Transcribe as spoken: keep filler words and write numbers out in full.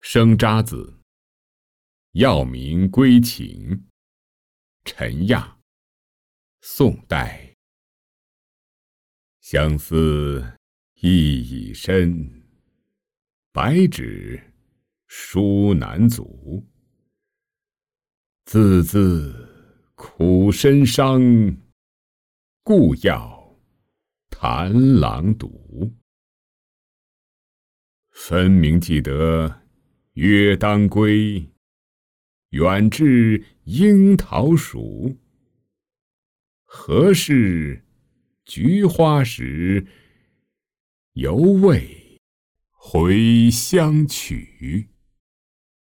生渣子，药名归情。陈亚，宋代。相思意已深，白纸书难阻。字字苦深伤，故要弹郎读。分明记得约当归，远至樱桃熟。何事菊花时，犹未回乡曲。